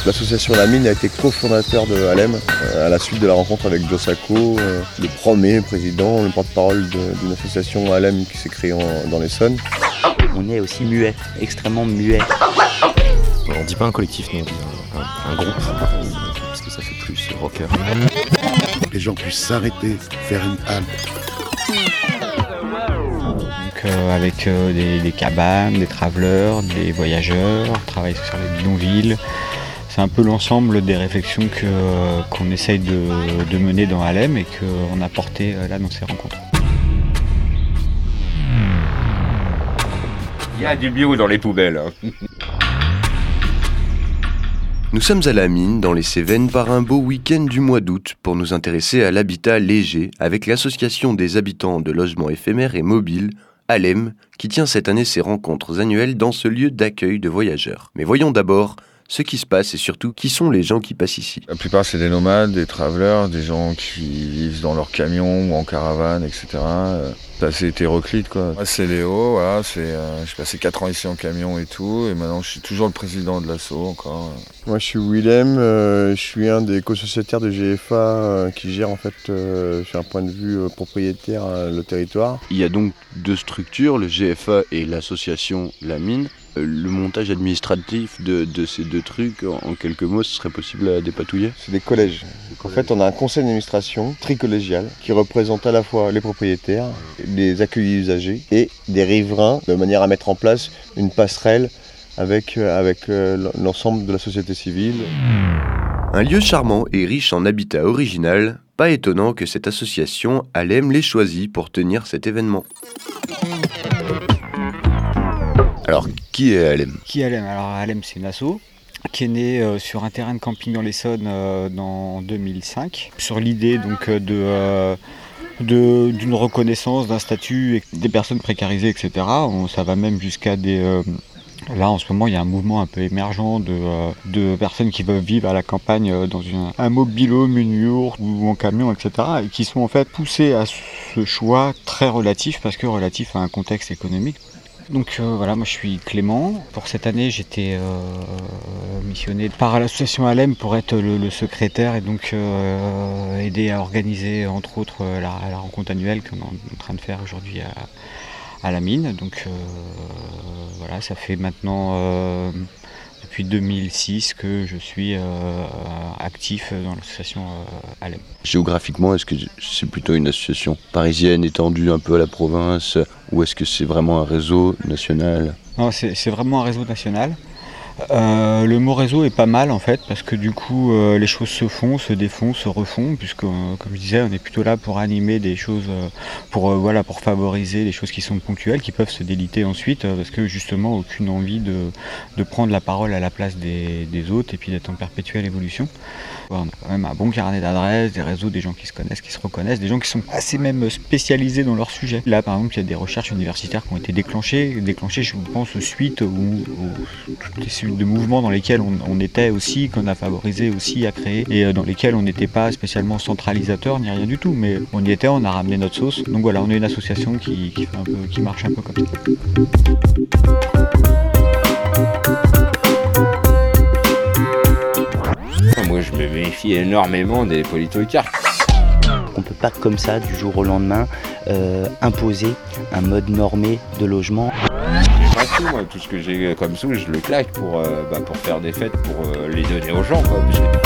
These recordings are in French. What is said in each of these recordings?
L'association La Mine a été cofondateur de Alem à la suite de la rencontre avec Joe Sacco, le premier président, le porte-parole d'une association Alem qui s'est créée dans l'Essonne. On est aussi muet, extrêmement muet. On dit pas un collectif, non, on dit un groupe, parce que ça fait plus rocker. Les gens puissent s'arrêter, faire une halte. Donc avec des cabanes, des travelers, des voyageurs, on travaille sur les bidonvilles. C'est un peu l'ensemble des réflexions qu'on essaye de mener dans Alem et qu'on a porté là dans ces rencontres. Il y a du bio dans les poubelles. Nous sommes à la mine, dans les Cévennes, par un beau week-end du mois d'août pour nous intéresser à l'habitat léger avec l'association des habitants de logements éphémères et mobiles, Alem, qui tient cette année ses rencontres annuelles dans ce lieu d'accueil de voyageurs. Mais voyons d'abord ce qui se passe et surtout qui sont les gens qui passent ici. La plupart c'est des nomades, des travelers, des gens qui vivent dans leur camion ou en caravane, etc. C'est assez hétéroclite quoi. Moi c'est Léo, voilà, j'ai passé 4 ans ici en camion et tout, et maintenant je suis toujours le président de l'asso encore. Moi je suis Willem, je suis un des co-sociétaires de GFA qui gère en fait sur un point de vue propriétaire le territoire. Il y a donc deux structures, le GFA et l'association La Mine. Le montage administratif de ces deux trucs, en quelques mots, ce serait possible à dépatouiller ? C'est des collèges. En fait, on a un conseil d'administration tricollégial qui représente à la fois les propriétaires, les accueillis usagers et des riverains, de manière à mettre en place une passerelle avec l'ensemble de la société civile. Un lieu charmant et riche en habitat original, pas étonnant que cette association Alem l'ait choisi pour tenir cet événement. Alors, qui est Alem ? Alors Alem, c'est une asso qui est née sur un terrain de camping dans l'Essonne en 2005, sur l'idée donc d'une reconnaissance, d'un statut des personnes précarisées, etc. Ça va même jusqu'à des... Là, en ce moment, il y a un mouvement un peu émergent de personnes qui veulent vivre à la campagne dans un mobil-home, une yourte ou en camion, etc. et qui sont en fait poussées à ce choix très relatif, parce que relatif à un contexte économique. Donc voilà, moi je suis Clément. Pour cette année, j'étais missionné par l'association Alem pour être le secrétaire et donc aider à organiser entre autres la rencontre annuelle qu'on est en train de faire aujourd'hui à la mine. Donc voilà, ça fait maintenant depuis 2006 que je suis actif dans l'association Alem. Géographiquement, est-ce que c'est plutôt une association parisienne étendue un peu à la province ou est-ce que c'est vraiment un réseau national ? Non, c'est vraiment un réseau national. Le mot réseau est pas mal en fait parce que du coup les choses se font, se défont, se refont puisque comme je disais on est plutôt là pour animer des choses, pour favoriser des choses qui sont ponctuelles, qui peuvent se déliter ensuite parce que justement aucune envie de prendre la parole à la place des autres et puis d'être en perpétuelle évolution. On a quand même un bon carnet d'adresses, des réseaux, des gens qui se connaissent, qui se reconnaissent, des gens qui sont assez même spécialisés dans leur sujet. Là par exemple il y a des recherches universitaires qui ont été déclenchées je pense suite aux toutes les suites de mouvements dans lesquels on était aussi, qu'on a favorisé aussi à créer et dans lesquels on n'était pas spécialement centralisateur ni rien du tout, mais on y était, on a ramené notre sauce. Donc voilà, on est une association qui marche un peu comme ça. Moi je me méfie énormément des politrucards. On ne peut pas comme ça, du jour au lendemain, imposer un mode normé de logement. Pas tout, moi, tout ce que j'ai comme sous, je le claque pour faire des fêtes, pour les donner aux gens, quoi.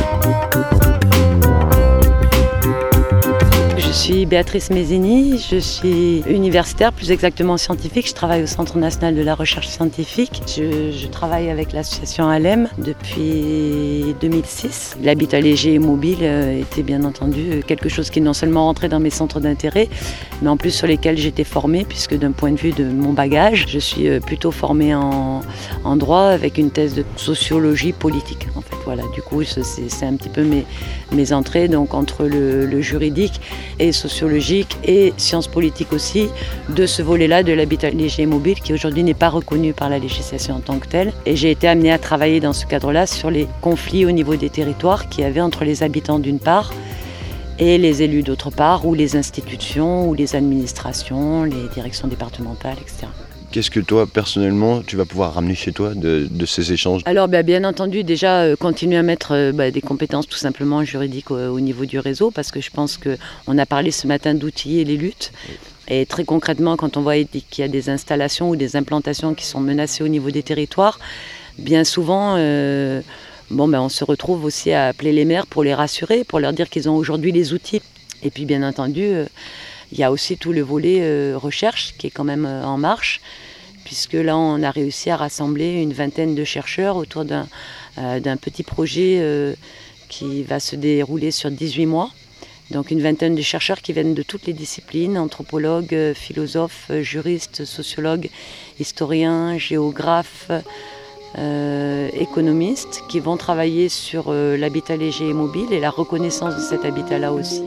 Je suis Béatrice Mézini, je suis universitaire, plus exactement scientifique. Je travaille au Centre national de la recherche scientifique. Je travaille avec l'association Alem depuis 2006. L'habitat léger et mobile était bien entendu quelque chose qui non seulement rentrait dans mes centres d'intérêt, mais en plus sur lesquels j'étais formée, puisque d'un point de vue de mon bagage, je suis plutôt formée en droit avec une thèse de sociologie politique. En fait, voilà, du coup, c'est un petit peu mes entrées donc, entre le juridique et sociologique et sciences politiques aussi, de ce volet-là de l'habitat léger et mobile qui aujourd'hui n'est pas reconnu par la législation en tant que telle. Et j'ai été amenée à travailler dans ce cadre-là sur les conflits au niveau des territoires qu'il y avait entre les habitants d'une part et les élus d'autre part, ou les institutions, ou les administrations, les directions départementales, etc. Qu'est-ce que toi, personnellement, tu vas pouvoir ramener chez toi de ces échanges? Alors bien entendu, déjà continuer à mettre des compétences tout simplement juridiques au niveau du réseau, parce que je pense qu'on a parlé ce matin d'outiller les luttes. Et très concrètement, quand on voit qu'il y a des installations ou des implantations qui sont menacées au niveau des territoires, bien souvent, on se retrouve aussi à appeler les maires pour les rassurer, pour leur dire qu'ils ont aujourd'hui les outils. Et puis bien entendu, il y a aussi tout le volet recherche qui est quand même en marche, puisque là on a réussi à rassembler une vingtaine de chercheurs autour d'un petit projet qui va se dérouler sur 18 mois. Donc une vingtaine de chercheurs qui viennent de toutes les disciplines, anthropologues, philosophes, juristes, sociologues, historiens, géographes, économistes, qui vont travailler sur l'habitat léger et mobile et la reconnaissance de cet habitat-là aussi.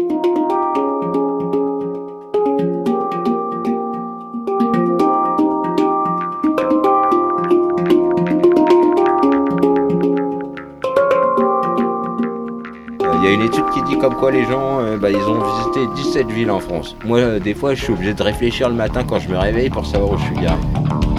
Il y a une étude qui dit comme quoi les gens, ils ont visité 17 villes en France. Moi, des fois, je suis obligé de réfléchir le matin quand je me réveille pour savoir où je suis garé.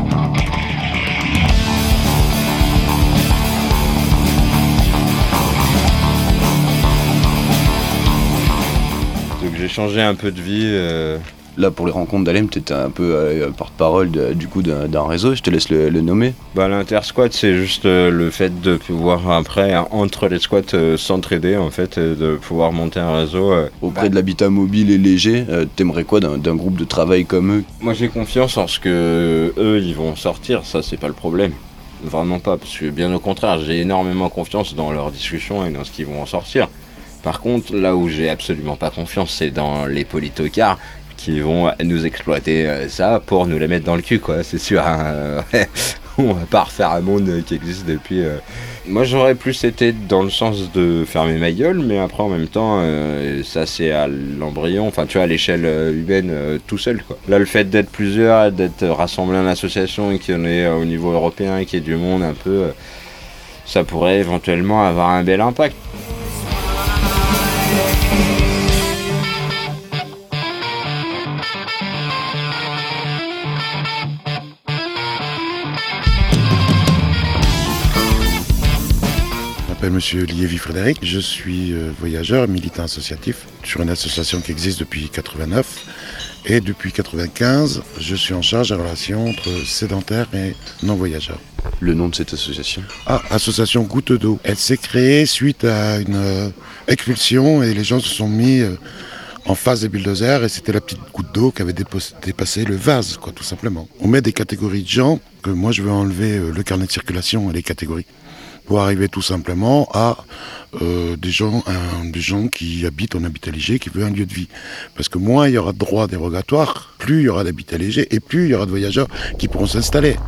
Donc j'ai changé un peu de vie. Là, pour les rencontres d'Alem, tu étais un peu porte-parole d'un réseau, je te laisse le nommer. L'intersquat, c'est juste le fait de pouvoir, après, entre les squats, s'entraider, en fait, de pouvoir monter un réseau. Auprès de l'habitat mobile et léger, t'aimerais quoi d'un groupe de travail comme eux? Moi, j'ai confiance en ce que eux, ils vont sortir, ça, c'est pas le problème. Vraiment pas, parce que bien au contraire, j'ai énormément confiance dans leurs discussions et dans ce qu'ils vont en sortir. Par contre, là où j'ai absolument pas confiance, c'est dans les politocards qui vont nous exploiter ça pour nous les mettre dans le cul, quoi, c'est sûr. On va pas refaire un monde qui existe depuis... Moi, j'aurais plus été dans le sens de fermer ma gueule, mais après, en même temps, ça, c'est à l'embryon, enfin, tu vois, à l'échelle humaine, tout seul, quoi. Là, le fait d'être plusieurs, d'être rassemblés en association et qu'il y en ait au niveau européen et qu'il y ait du monde un peu, ça pourrait éventuellement avoir un bel impact. Je m'appelle Monsieur Liévy-Frédéric, je suis voyageur et militant associatif sur une association qui existe depuis 1989 et depuis 1995, je suis en charge de la relation entre sédentaires et non-voyageurs. Le nom de cette association? Association Goutte d'eau. Elle s'est créée suite à une expulsion et les gens se sont mis en face des bulldozers et c'était la petite goutte d'eau qui avait dépassé le vase, quoi, tout simplement. On met des catégories de gens, que moi je veux enlever le carnet de circulation et les catégories, pour arriver tout simplement à des gens qui habitent en habitat léger, qui veulent un lieu de vie. Parce que moins il y aura de droits dérogatoires, plus il y aura d'habitat léger et plus il y aura de voyageurs qui pourront s'installer.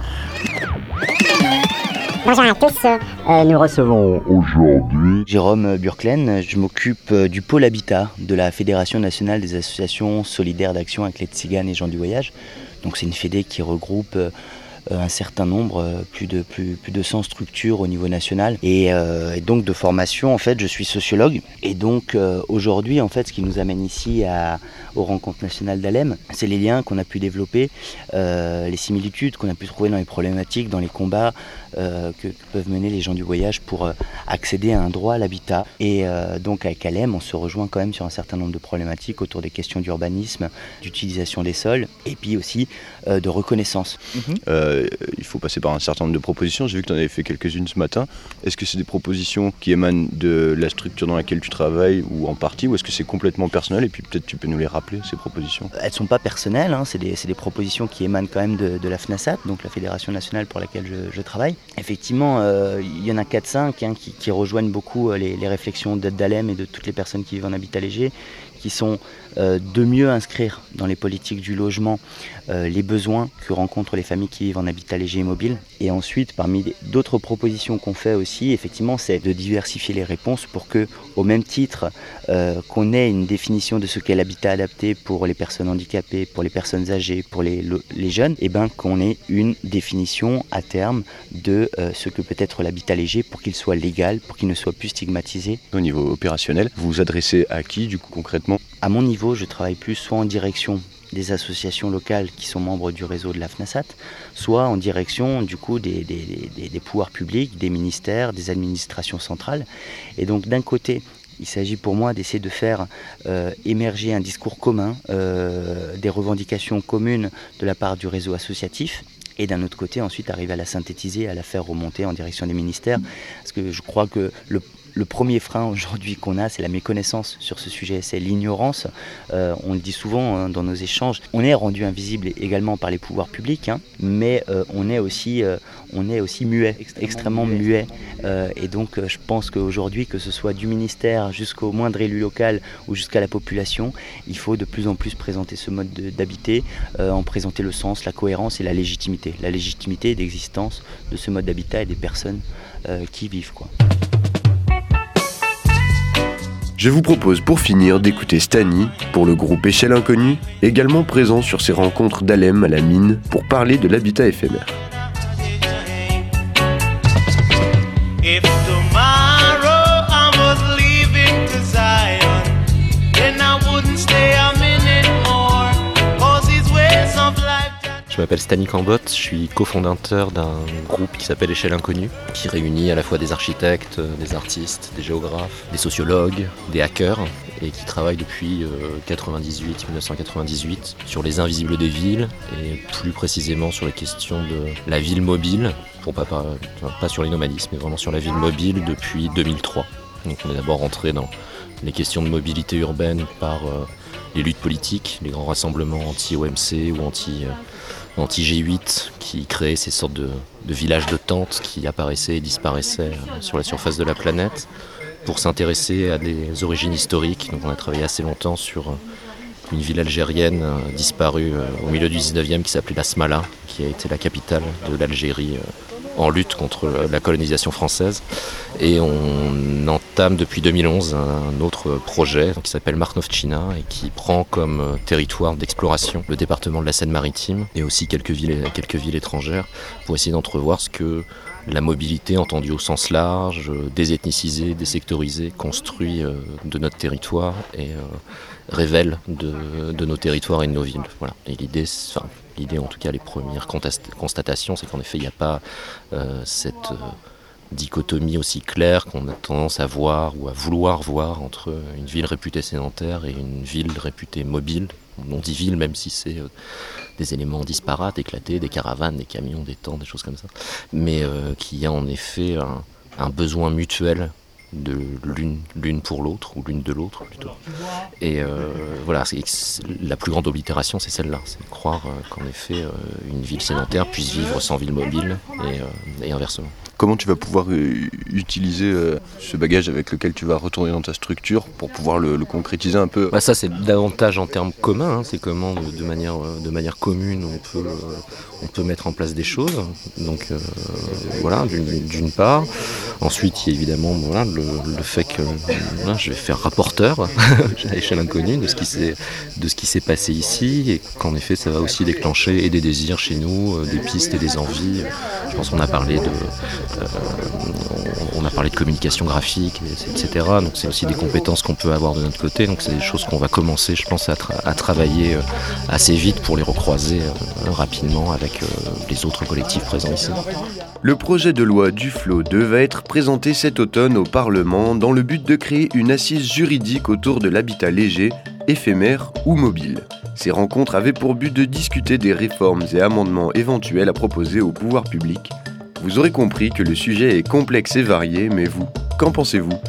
Bonjour à tous, nous recevons aujourd'hui Jérôme Burklen, je m'occupe du pôle habitat de la Fédération nationale des associations solidaires d'action avec les tziganes et gens du voyage. Donc c'est une fédé qui regroupe un certain nombre, plus de 100 structures au niveau national et donc de formation. En fait, je suis sociologue et donc aujourd'hui, en fait, ce qui nous amène ici aux rencontres nationales d'Alem, c'est les liens qu'on a pu développer, les similitudes qu'on a pu trouver dans les problématiques, dans les combats que peuvent mener les gens du voyage pour accéder à un droit à l'habitat. Et donc avec Alem, on se rejoint quand même sur un certain nombre de problématiques autour des questions d'urbanisme, d'utilisation des sols et puis aussi de reconnaissance. Il faut passer par un certain nombre de propositions. J'ai vu que tu en avais fait quelques-unes ce matin. Est-ce que c'est des propositions qui émanent de la structure dans laquelle tu travailles ou en partie, ou est-ce que c'est complètement personnel? Et puis peut-être tu peux nous les rappeler, ces propositions. Elles ne sont pas personnelles, hein. C'est des propositions qui émanent quand même de la FNASAT, donc la Fédération nationale pour laquelle je travaille. Effectivement, il y en a 4-5 qui rejoignent beaucoup les réflexions d'Alem et de toutes les personnes qui vivent en habitat léger, qui sont de mieux inscrire dans les politiques du logement les besoins que rencontrent les familles qui vivent en habitat léger et mobile. Et ensuite, parmi d'autres propositions qu'on fait aussi, effectivement, c'est de diversifier les réponses pour que, au même titre qu'on ait une définition de ce qu'est l'habitat adapté pour les personnes handicapées, pour les personnes âgées, pour les jeunes, et qu'on ait une définition à terme de ce que peut être l'habitat léger pour qu'il soit légal, pour qu'il ne soit plus stigmatisé. Au niveau opérationnel, vous vous adressez à qui, du coup, concrètement? À mon niveau, je travaille plus soit en direction des associations locales qui sont membres du réseau de la FNASAT, soit en direction du coup des pouvoirs publics, des ministères, des administrations centrales. Et donc d'un côté, il s'agit pour moi d'essayer de faire émerger un discours commun, des revendications communes de la part du réseau associatif, et d'un autre côté ensuite arriver à la synthétiser, à la faire remonter en direction des ministères, parce que je crois que le premier frein aujourd'hui qu'on a, c'est la méconnaissance sur ce sujet, c'est l'ignorance. On le dit souvent dans nos échanges, on est rendu invisible également par les pouvoirs publics, mais on est aussi muet, extrêmement muet. Et donc je pense qu'aujourd'hui, que ce soit du ministère jusqu'au moindre élu local ou jusqu'à la population, il faut de plus en plus présenter ce mode d'habiter, en présenter le sens, la cohérence et la légitimité d'existence de ce mode d'habitat et des personnes qui y vivent, quoi. Je vous propose pour finir d'écouter Stani pour le groupe Échelle Inconnue, également présent sur ces rencontres d'Alem à la mine pour parler de l'habitat éphémère. Je m'appelle Stani Cambot, je suis cofondateur d'un groupe qui s'appelle Échelle Inconnue, qui réunit à la fois des architectes, des artistes, des géographes, des sociologues, des hackers, et qui travaille depuis 1998 sur les invisibles des villes, et plus précisément sur les questions de la ville mobile, pas sur les nomadismes, mais vraiment sur la ville mobile depuis 2003. Donc on est d'abord rentré dans les questions de mobilité urbaine par les luttes politiques, les grands rassemblements anti-OMC ou anti-G8 qui créaient ces sortes de villages de tentes qui apparaissaient et disparaissaient sur la surface de la planète, pour s'intéresser à des origines historiques. Donc on a travaillé assez longtemps sur une ville algérienne disparue au milieu du 19e qui s'appelait la Smala, qui a été la capitale de l'Algérie en lutte contre la colonisation française. Et on entame depuis 2011 un autre projet qui s'appelle Marknovtchina et qui prend comme territoire d'exploration le département de la Seine-Maritime et aussi quelques villes étrangères pour essayer d'entrevoir ce que la mobilité entendue au sens large, désethnicisée, désectorisée, construit de notre territoire et révèle de nos territoires et de nos villes. Voilà. Et l'idée, en tout cas les premières constatations, c'est qu'en effet il n'y a pas cette dichotomie aussi claire qu'on a tendance à voir ou à vouloir voir entre une ville réputée sédentaire et une ville réputée mobile. On dit ville même si c'est des éléments disparates, éclatés, des caravanes, des camions, des tentes, des choses comme ça, mais qui a en effet un besoin mutuel de l'une pour l'autre, ou l'une de l'autre plutôt. Et voilà, la plus grande oblitération, c'est celle-là, c'est de croire qu'en effet une ville sédentaire puisse vivre sans ville mobile et inversement. Comment tu vas pouvoir utiliser ce bagage avec lequel tu vas retourner dans ta structure pour pouvoir le concrétiser un peu ? Ça c'est davantage en termes communs, c'est comment de manière commune on peut mettre en place des choses. Donc voilà, d'une part. Ensuite il y a évidemment le fait que je vais faire rapporteur à Échelle Inconnue de ce qui s'est passé ici, et qu'en effet ça va aussi déclencher et des désirs chez nous, des pistes et des envies. Je pense qu'on a parlé de communication graphique, etc. Donc c'est aussi des compétences qu'on peut avoir de notre côté. Donc c'est des choses qu'on va commencer, je pense, à travailler assez vite pour les recroiser rapidement avec les autres collectifs présents ici. Le projet de loi Duflot 2 va être présenté cet automne au Parlement dans le but de créer une assise juridique autour de l'habitat léger, éphémère ou mobile. Ces rencontres avaient pour but de discuter des réformes et amendements éventuels à proposer au pouvoir public. Vous aurez compris que le sujet est complexe et varié, mais vous, qu'en pensez-vous ?